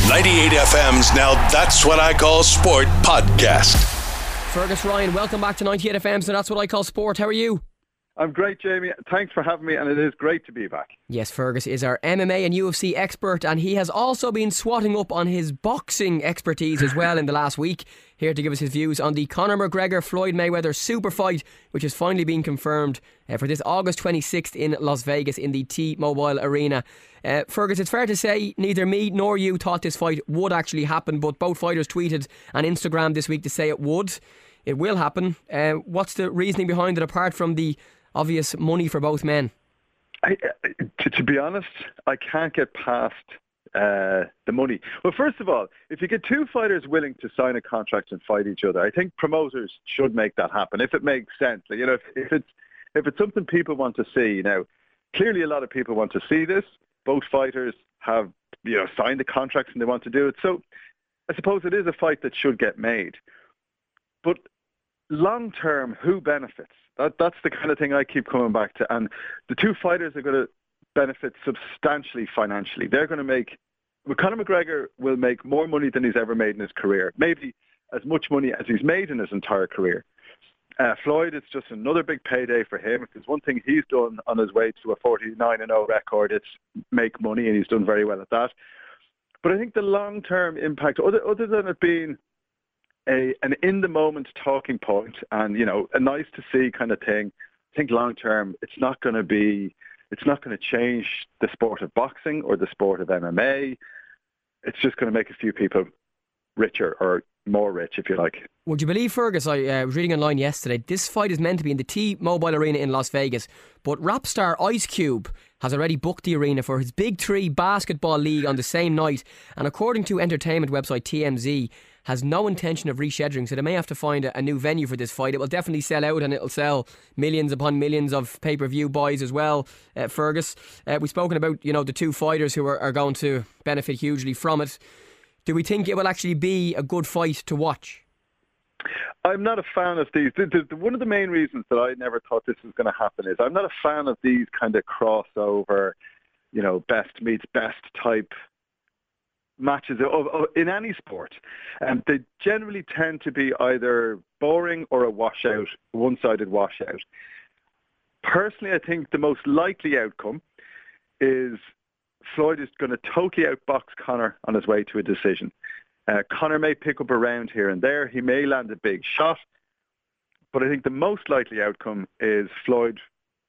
98 FM's Now That's What I Call Sport podcast. Fergus Ryan, welcome back to 98 FM. So That's What I Call Sport. How are you? I'm great, Jamie. Thanks for having me, and it is great to be back. Yes, Fergus is our MMA and UFC expert, and he has also been swatting up on his boxing expertise as well in the last week. Here to give us his views on the Conor McGregor-Floyd Mayweather super fight, which has finally been confirmed for this August 26th in Las Vegas in the T-Mobile Arena. Fergus, it's fair to say neither me nor you thought this fight would actually happen, but both fighters tweeted on Instagram this week to say it would. It will happen. What's the reasoning behind it, apart from the obvious money for both men? To be honest, I can't get past the money. Well, first of all, if you get two fighters willing to sign a contract and fight each other, I think promoters should make that happen if it makes sense. You know, if it's something people want to see. Now, clearly, a lot of people want to see this. Both fighters have signed the contracts and they want to do it. So, I suppose it is a fight that should get made. But long term, who benefits? That's the kind of thing I keep coming back to. And the two fighters are going to benefit substantially financially. They're going to make... Conor McGregor will make more money than he's ever made in his career. Maybe as much money as he's made in his entire career. Floyd, it's just another big payday for him. If there's one thing he's done on his way to a 49-0 record, it's make money, and he's done very well at that. But I think the long-term impact, other than it being an in-the-moment talking point and, a nice-to-see kind of thing, I think long-term it's not going to change the sport of boxing or the sport of MMA. It's just going to make a few people richer, or more rich, if you like. Would you believe, Fergus, I was reading online yesterday, this fight is meant to be in the T-Mobile Arena in Las Vegas, but rap star Ice Cube has already booked the arena for his Big Three basketball league on the same night, and according to entertainment website TMZ, has no intention of rescheduling, so they may have to find a new venue for this fight. It will definitely sell out, and it'll sell millions upon millions of pay-per-view buys as well, Fergus. We've spoken about the two fighters who are going to benefit hugely from it. Do we think it will actually be a good fight to watch? I'm not a fan of these. One of the main reasons that I never thought this was going to happen is I'm not a fan of these kind of crossover, best meets best type matches in any sport. And they generally tend to be either boring or a washout, one-sided washout. Personally, I think the most likely outcome is Floyd is going to totally outbox Conor on his way to a decision. Conor may pick up a round here and there. He may land a big shot. But I think the most likely outcome is Floyd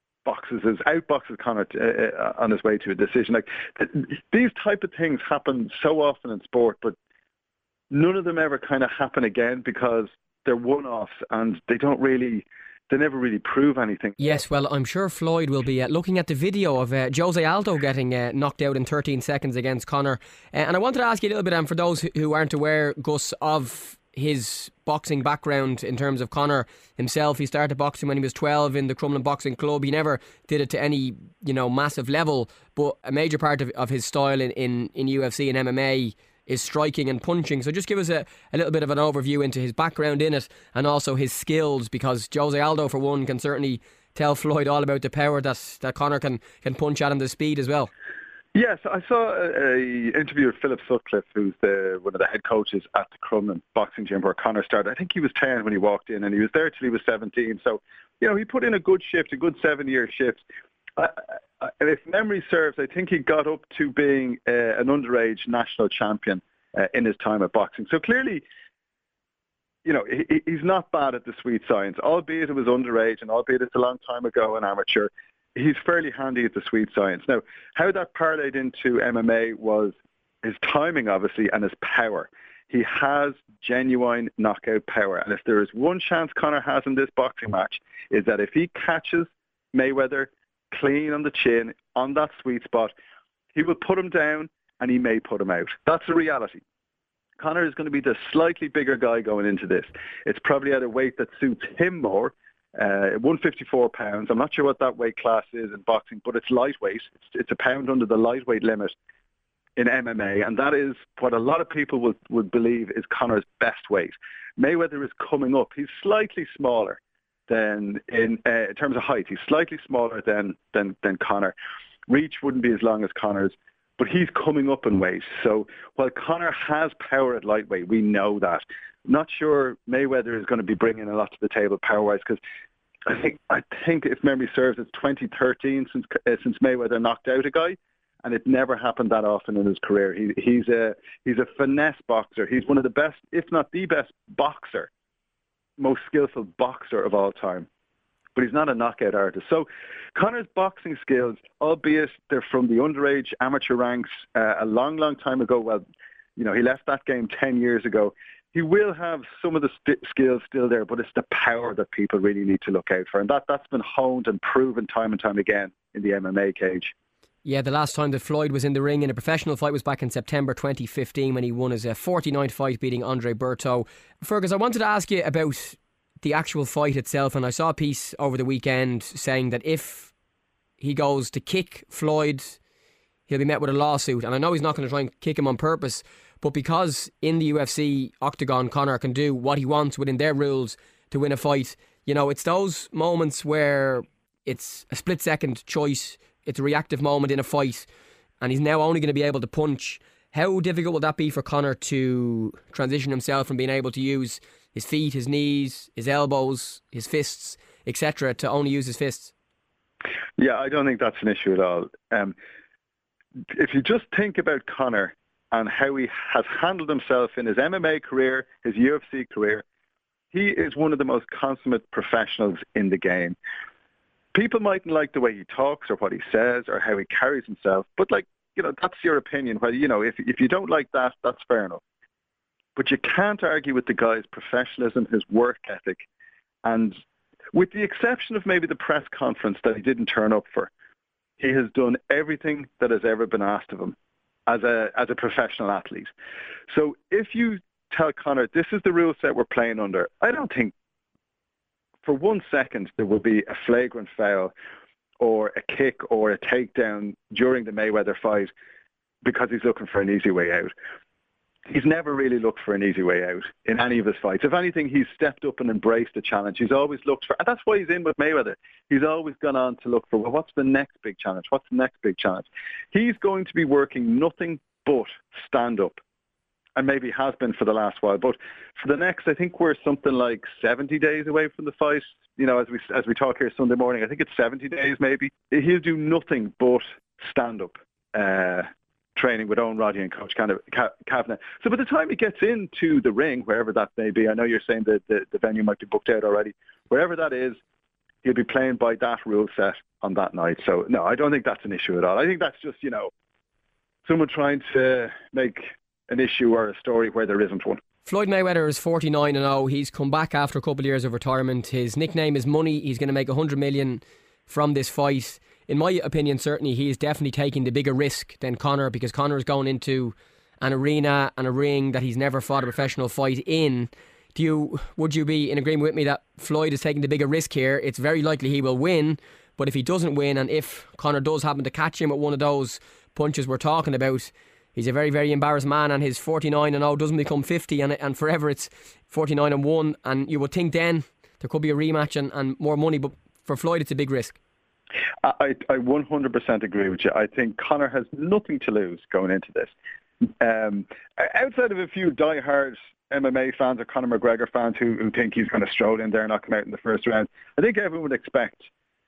outboxes Conor on his way to a decision. Like, these type of things happen so often in sport, but none of them ever kind of happen again because they're one-offs and they never really prove anything. Yes, well, I'm sure Floyd will be looking at the video of Jose Aldo getting knocked out in 13 seconds against Conor. And I wanted to ask you a little bit, and for those who aren't aware, Gus, of his boxing background in terms of Conor himself. He started boxing when he was 12 in the Crumlin Boxing Club. He never did it to any, massive level, but a major part of his style in UFC and MMA is striking and punching. So just give us a little bit of an overview into his background in it and also his skills, because Jose Aldo, for one, can certainly tell Floyd all about the power that Conor can punch at him, the speed as well. Yes, I saw an interview with Philip Sutcliffe, who's one of the head coaches at the Crumlin Boxing Gym where Conor started. I think he was 10 when he walked in, and he was there till he was 17. So, he put in a good shift, a good 7-year shift. If memory serves, I think he got up to being an underage national champion in his time at boxing. So clearly, he's not bad at the sweet science, albeit it was underage and albeit it's a long time ago, an amateur. He's fairly handy at the sweet science. Now, how that parlayed into MMA was his timing, obviously, and his power. He has genuine knockout power. And if there is one chance Conor has in this boxing match, is that if he catches Mayweather clean on the chin, on that sweet spot, he will put him down and he may put him out. That's the reality. Conor is going to be the slightly bigger guy going into this. It's probably at a weight that suits him more. 154 pounds. I'm not sure what that weight class is in boxing, but it's lightweight. It's a pound under the lightweight limit in MMA, and that is what a lot of people would believe is Conor's best weight. Mayweather is coming up. He's slightly smaller than in terms of height. He's slightly smaller than Conor. Reach wouldn't be as long as Conor's, but he's coming up in weight. So while Conor has power at lightweight, we know that. Not sure Mayweather is going to be bringing a lot to the table power-wise, because I think if memory serves, it's 2013 since Mayweather knocked out a guy, and it never happened that often in his career. He's a finesse boxer. He's one of the best, if not the best boxer, most skillful boxer of all time. But he's not a knockout artist. So Conor's boxing skills, albeit they're from the underage amateur ranks a long, long time ago. Well, he left that game 10 years ago. He will have some of the skills still there, but it's the power that people really need to look out for. And that's been honed and proven time and time again in the MMA cage. Yeah, the last time that Floyd was in the ring in a professional fight was back in September 2015 when he won his 49th fight, beating Andre Berto. Fergus, I wanted to ask you about the actual fight itself, and I saw a piece over the weekend saying that if he goes to kick Floyd, he'll be met with a lawsuit. And I know he's not going to try and kick him on purpose, but because in the UFC octagon, Conor can do what he wants within their rules to win a fight, it's those moments where it's a split-second choice, it's a reactive moment in a fight, and he's now only going to be able to punch. How difficult will that be for Conor to transition himself from being able to use his feet, his knees, his elbows, his fists, etc., to only use his fists? Yeah, I don't think that's an issue at all. If you just think about Conor and how he has handled himself in his MMA career, his UFC career, he is one of the most consummate professionals in the game. People mightn't like the way he talks or what he says or how he carries himself, but that's your opinion. Well, if you don't like that, that's fair enough. But you can't argue with the guy's professionalism, his work ethic, and with the exception of maybe the press conference that he didn't turn up for, he has done everything that has ever been asked of him as a professional athlete. So if you tell Conor, this is the rule set we're playing under, I don't think for 1 second there will be a flagrant foul or a kick or a takedown during the Mayweather fight because he's looking for an easy way out. He's never really looked for an easy way out in any of his fights. If anything, he's stepped up and embraced the challenge. He's always looked for, and that's why he's in with Mayweather. He's always gone on to look for, well, what's the next big challenge? What's the next big challenge? He's going to be working nothing but stand-up, and maybe has been for the last while. But for the next, I think we're something like 70 days away from the fight. As we talk here Sunday morning, I think it's 70 days maybe. He'll do nothing but stand-up training with Owen Roddy and Coach Kavanagh. So by the time he gets into the ring, wherever that may be, I know you're saying that the venue might be booked out already, wherever that is, he'll be playing by that rule set on that night. So no, I don't think that's an issue at all. I think that's just, someone trying to make an issue or a story where there isn't one. Floyd Mayweather is 49-0. He's come back after a couple of years of retirement. His nickname is Money. He's going to make $100 million from this fight. In my opinion, certainly, he is definitely taking the bigger risk than Conor, because Conor is going into an arena and a ring that he's never fought a professional fight in. Would you be in agreement with me that Floyd is taking the bigger risk here? It's very likely he will win, but if he doesn't win, and if Conor does happen to catch him at one of those punches we're talking about, he's a very, very embarrassed man, and his 49-0 doesn't become 50, and forever it's 49-1, and you would think then there could be a rematch and more money, but for Floyd it's a big risk. I 100% agree with you. I think Conor has nothing to lose going into this. Outside of a few diehard MMA fans or Conor McGregor fans who think he's going to stroll in there and not come out in the first round, I think everyone would expect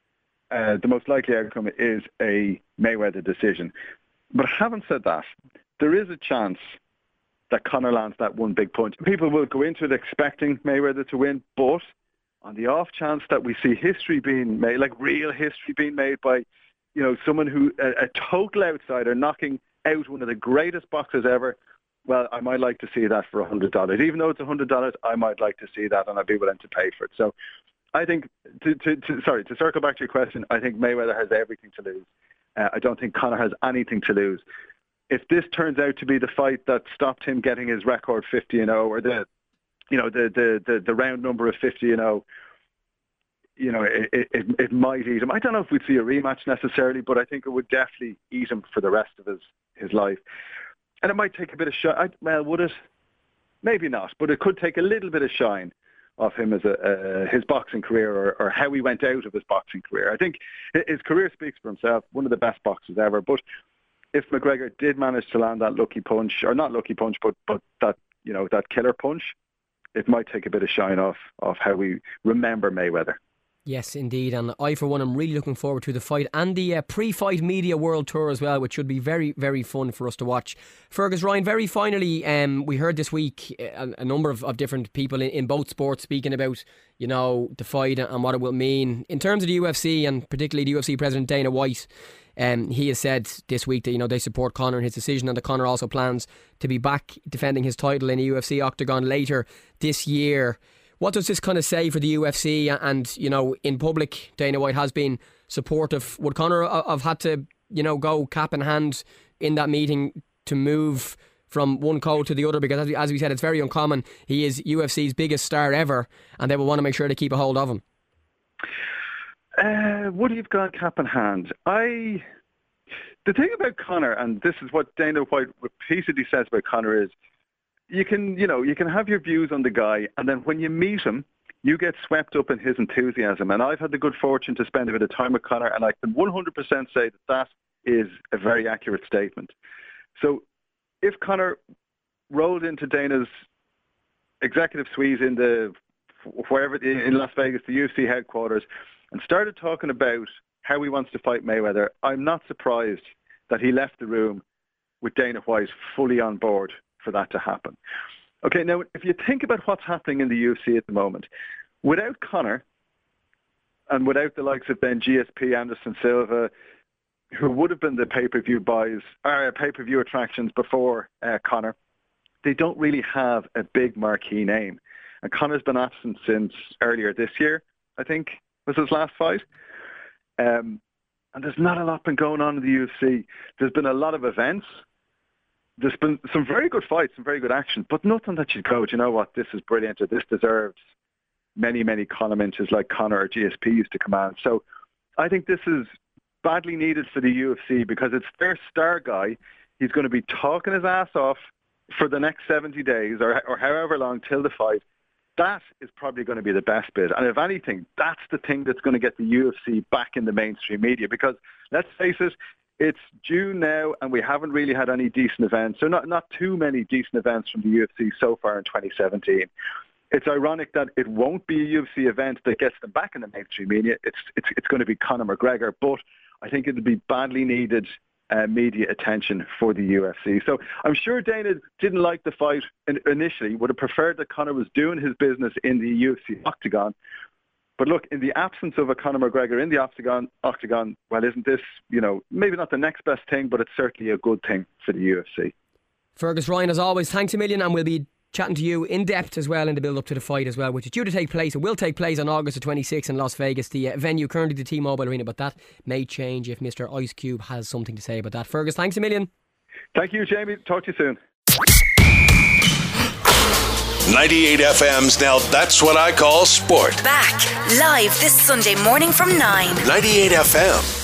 the most likely outcome is a Mayweather decision. But having said that, there is a chance that Conor lands that one big punch. People will go into it expecting Mayweather to win, but on the off chance that we see history being made, like real history being made by, someone who, a total outsider knocking out one of the greatest boxers ever, well, I might like to see that for $100. Even though it's $100, I might like to see that, and I'd be willing to pay for it. So I think, to circle back to your question, I think Mayweather has everything to lose. I don't think Conor has anything to lose. If this turns out to be the fight that stopped him getting his record 50-0, or the round number of 50-0, it might eat him. I don't know if we'd see a rematch necessarily, but I think it would definitely eat him for the rest of his life. And it might take a bit of shine. Well, would it? Maybe not, but it could take a little bit of shine off him as his boxing career, or how he went out of his boxing career. I think his career speaks for himself, one of the best boxers ever. But if McGregor did manage to land that lucky punch, or not lucky punch, but that, you know, that killer punch, it might take a bit of shine off how we remember Mayweather. Yes, indeed. And I, for one, am really looking forward to the fight and the pre-fight media world tour as well, which should be very, very fun for us to watch. Fergus, Ryan, very finally, we heard this week a number of different people in both sports speaking about, you know, the fight and what it will mean. In terms of the UFC, and particularly the UFC president Dana White, he has said this week that, you know, they support Conor in his decision, and that Conor also plans to be back defending his title in a UFC octagon later this year. What does this kind of say for the UFC? And, you know, in public, Dana White has been supportive. Would Conor have had to, you know, go cap in hand in that meeting to move from one code to the other? Because as we said, it's very uncommon. He is UFC's biggest star ever, and they will want to make sure to keep a hold of him. Would he have gone cap in hand? The thing about Conor, and this is what Dana White repeatedly says about Conor, is you can have your views on the guy, and then when you meet him, you get swept up in his enthusiasm. And I've had the good fortune to spend a bit of time with Conor, and I can 100% say that is a very accurate statement. So if Conor rolled into Dana's executive suite in Las Vegas, the UFC headquarters, and started talking about how he wants to fight Mayweather, I'm not surprised that he left the room with Dana White fully on board for that to happen. Okay, now, if you think about what's happening in the UFC at the moment, without Conor and without the likes of then GSP, Anderson Silva, who would have been the pay-per-view pay-per-view attractions before Conor, they don't really have a big marquee name. And Conor's been absent since earlier this year, I think, was his last fight. And there's not a lot been going on in the UFC. There's been a lot of events. There's been some very good fights, some very good action, but nothing that you'd go, do you know what, this is brilliant, or this deserves many, many column inches like Conor or GSP used to command. So I think this is badly needed for the UFC, because it's their star guy. He's going to be talking his ass off for the next 70 days or however long till the fight. That is probably going to be the best bit. And if anything, that's the thing that's going to get the UFC back in the mainstream media, because let's face it, it's June now, and we haven't really had any decent events. So not too many decent events from the UFC so far in 2017. It's ironic that it won't be a UFC event that gets them back in the mainstream media. It's going to be Conor McGregor, but I think it would be badly needed media attention for the UFC. So I'm sure Dana didn't like the fight initially, would have preferred that Conor was doing his business in the UFC octagon. But look, in the absence of a Conor McGregor in the octagon, well, isn't this, you know, maybe not the next best thing, but it's certainly a good thing for the UFC. Fergus, Ryan, as always, thanks a million, and we'll be chatting to you in depth as well in the build-up to the fight as well, which is due to take place. It will take place on August the 26th in Las Vegas, the venue currently the T-Mobile Arena, but that may change if Mr. Ice Cube has something to say about that. Fergus, thanks a million. Thank you, Jamie. Talk to you soon. 98 FM's Now That's What I Call Sport. Back live this Sunday morning from 9. 98 FM.